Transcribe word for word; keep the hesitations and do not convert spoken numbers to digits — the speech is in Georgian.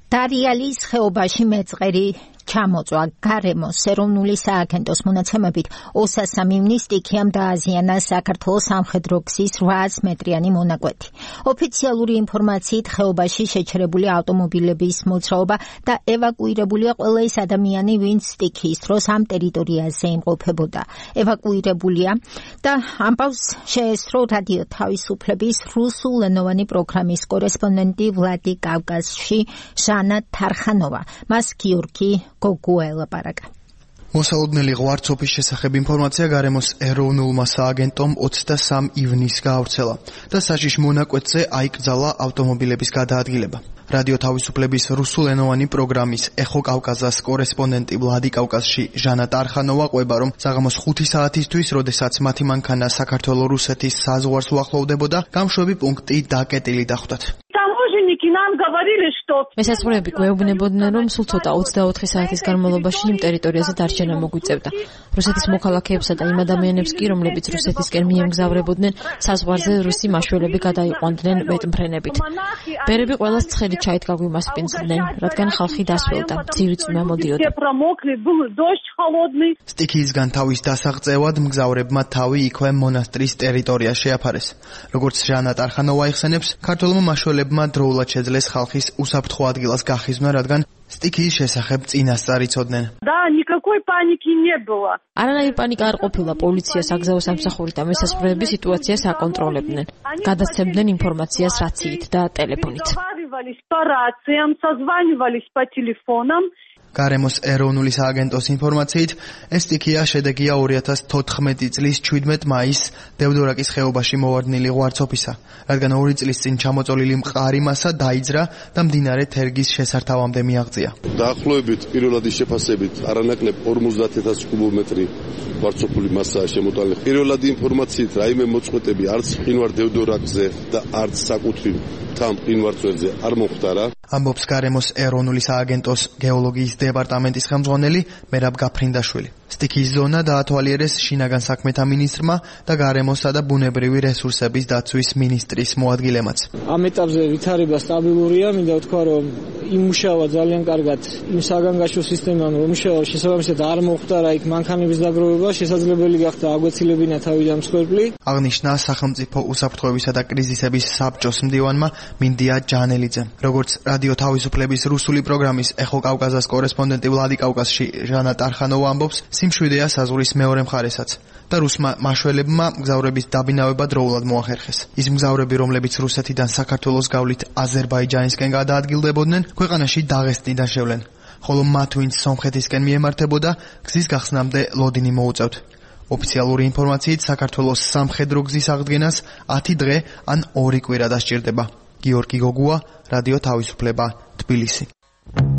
დარიალის ხეობაში მეწყერი ჩამოწვა. გარემოს ეროვნული სააგენტოს მონაცემებით ოსასამივნის სტიქიამ დააზიანა საქართველოს სამხედრო გზის რვაას მეტრიანი მონაკვეთი. ოფიციალური ინფორმაციით ხეობაში შეჩერებული ავტომობილების მოძრაობა და ევაკუირებულია ყველა ის ადამიანი, ვინც სტიქიის დროს ამ ტერიტორიაზე იმყოფებოდა. ევაკუირებულია და ამბავს შეესწრო რადიო თავისუფლების რუსულენოვანი პროგრამის კორესპონდენტი ვლადიკავკაზში ჟანა თარხანოვა. მას გიორგი გოგუა ელაპარაკა. მოსალოდნელი ღვარცოფის შესახებ ინფორმაცია გარემოს ეროვნულმა სააგენტომ ოცდასამ ივნისს გაავრცელა და საშიშ მონაკვეთზე აიკრძალა ავტომობილების გადაადგილება. რადიო თავისუფლების რუსულენოვანი პროგრამის ეხო კავკაზას კორესპონდენტი ვლადიკავკაზში ჟანა ტარხანოვა ყვება, რომ საღამოს ხუთი საათისთვის, როდესაც მათი მანქანა საქართველო-რუსეთის საზღვარს უახლოვდებოდა, გამშვები პუნქტი დაკეტილი დახვდათ. მესაზღვრეები გვეუბნებოდნენ, რომ სულ ცოტა ოცდაოთხი საათის განმავლობაში იმ ტერიტორიაზე დარჩენა მოგვიწევდა. რუსეთის მოქალაქეებსა და იმ ადამიანებს კი, რომლებიც რუსეთისკენ მიემგზავრებოდნენ, საზღვარზე რუსი მაშველები გადაიყვანდნენ მეტმფრენებით. ბერები ყველას ცხელი ჩაით გაგვიმასპინძლდნენ, რადგან ხალხი დასველდა, ცივი წვიმა მოდიოდა. სტიქიისგან თავის დასაღწევად მგზავრებმა თავი იქვე მონასტრის ტერიტორია შეაფარეს. როგორც ჟანა ტარხანოვა იხსენებს, ქართველმა მაშველებმა დროულად შეძლეს ხალხის უსაფრთხო ადგილას გახიზნა, რადგან სტიქიის შესახებ წინასწარ იცოდნენ. არანაირი პანიკა არ ყოფილა. პოლიცია, საგზაო სამსახური და მესაზღვრეები სიტუაციას აკონტროლებდნენ. გადასცემდნენ ინფორმაციას რაციით და ტელეფონით. გარემოს ეროვნული სააგენტოს ინფორმაციით, ეს სტიქია შედეგია ორი ათას თოთხმეტი წლის შვიდმეტ მაისს დევდორაკის ხეობაში მოვარდნილი ღვარცოფისა, რადგან ორი წლის წინ ჩამოწოლილი მყარი მასა დაიძრა და მდინარე თერგის შესართავამდე მიაღწია. დაახლოებით პირველადი შეფასებით არანაკლებ ორმოცდაათ ათას კუბომეტრი ღვარცოფული მასაა შემოტანილი. პირველადი ინფორმაციით რაიმე მოწყვეტები არც მყინვარ დევდორაკზე და არც საკუთრივ თან მყინვარ წვერზე არ მომხდარა. ამბობს გარემოს ეროვნული სააგენტოს გეოლოგიის დეპარტამენტის ხელმძღვანელი მერაბ გაფრინდაშვილი. სტიქიის ზონა დაათვალიერეს შინაგან საქმეთა მინისტრმა და გარემოსა და ბუნებრივი რესურსების დაცვის მინისტრის მოადგილემაც. ამ ეტაპზე ვითარება სტაბილურია, მინდა ვთქვა, რომ იმუშავა ძალიან კარგად იმ საგანგაშო სისტემამ, რომ იმუშავა შესაბამისად არ მოხდარა იქ მანქანების დაგროვება, შესაძლებელი გახდა აგვეცილებინა თავიდან მსხვერპლი. აღნიშნა სახელმწიფო უსაფრთხოებისა და კრიზისების საბჭოს მდივანმა მინდია ჯანელიძე. როგორც რადიო თავისუფლების რუსული პროგრამის ეხო კავკაზას კორესპონდენტი ვლადიკავკაზში ჟანა ტარხანოვა ამბობს, სიმშვიდეა საზღვრის მეორე მხარესაც და რუსმა მაშველებმა მგზავრების დაბინავება დროულად მოახერხეს. ის მგზავრები, რომლებიც რუსეთიდან საქართველოს გავლით აზერბაიჯანისკენ გადაადგილდებოდნენ, ქვეყანაში დაღესტნიდან შევლენ, ხოლო მათ, ვინც სომხეთისკენ მიემართებოდა, გზის გახსნამდე ლოდინი მოუწევთ. ოფიციალური ინფორმაციით, საქართველოს სამხედრო გზის აღდგენას ათი დღე ან ორი კვირა დასჭირდება. გიორგი გოგუა, რადიო თავისუფლება, თბილისი.